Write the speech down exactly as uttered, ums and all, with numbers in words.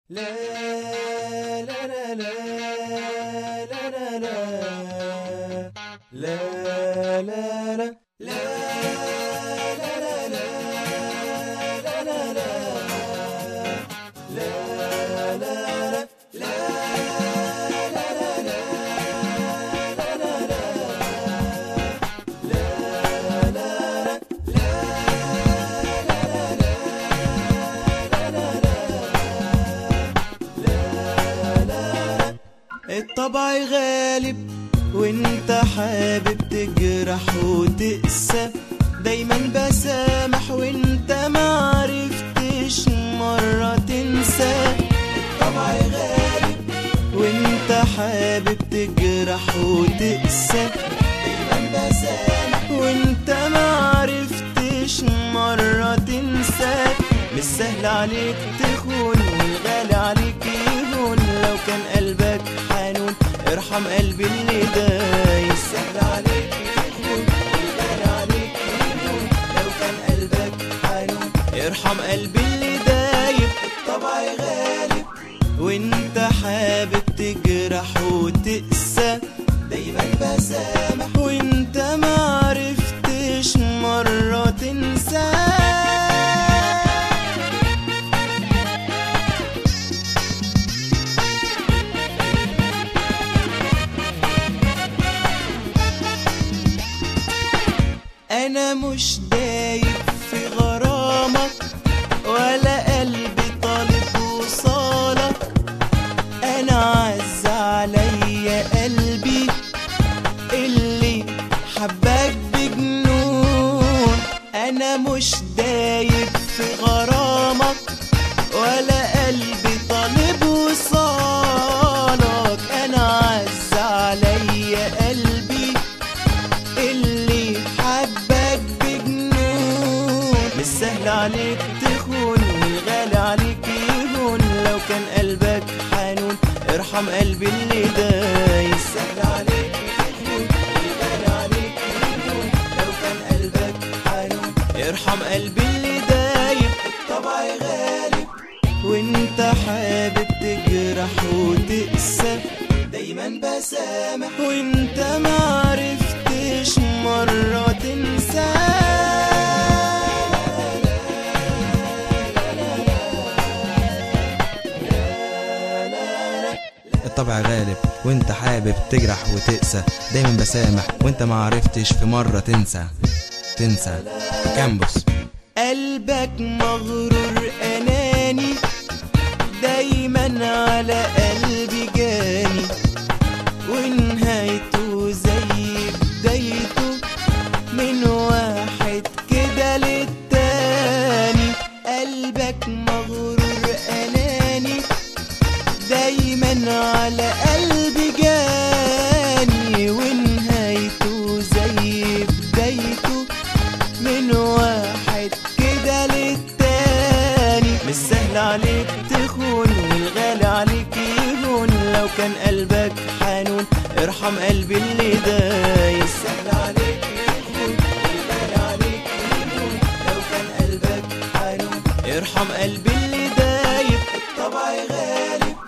لا لا لا لا لا لا لا لا لا لا لا الطبع غالب وانت حابب تجرح وتقسى، دايما بسامح وانت معرفتش مرة تنسى. الطبع غالب وانت حابب تجرح وتقسى، دايما بسامح وانت معرفتش مرة تنسى. مش سهل عليك تخون والغالي عليك يهون، لو كان قلبك حنون ارحم قلبي اللي دايس. سهل عليك تخون والغالي عليك يهون، لو كان قلبك حنون ارحم قلبي اللي دايب. الطبع غالب وانت حابب تجرح وتقسى، دايما بسامح وانت معرفتش مرة تنسى. أنا مش دايب في غرامك ولا قلبي طالب وصالك، أنا عز عليا قلبي اللي حبك بجنون. أنا مش دايب في غرامك ولا قلبي طالب وصالك، أنا عز عليا قلبي اللي حبك بجنون. مش سهل عليك تخون والغالي عليك يهون، لو كان قلبك حنون ارحم قلبي اللي دايس. سهل عليك تخون والغالي عليك يهون، لو كان قلبك حنون ارحم قلبي اللي دايب. الطبع غالب وانت حابب تجرح وتقسى، دايما بسامح وانت معرفتش مرة تنسى. الطبع غالب وانت حابب تجرح وتقسى، دايما بسامح وانت معرفتش في مرة تنسى تنسى كامبوس. قلبك مغرور أناني، دايما على قلبي جاني، ونهايته زي بدايته من واحد كده للتاني. قلبك مغرور أناني، دايما على قلبي جاني، ونهايته زي بدايته من واحد كده للتاني. مش سهل عليك تخون والغالي عليك يهون، لو كان قلبك حنون ارحم قلبي اللي دايس. سهل عليك تخون والغالي عليك يهون، لو كان قلبك حنون ارحم قلبي اللي دايب. الطبع غالب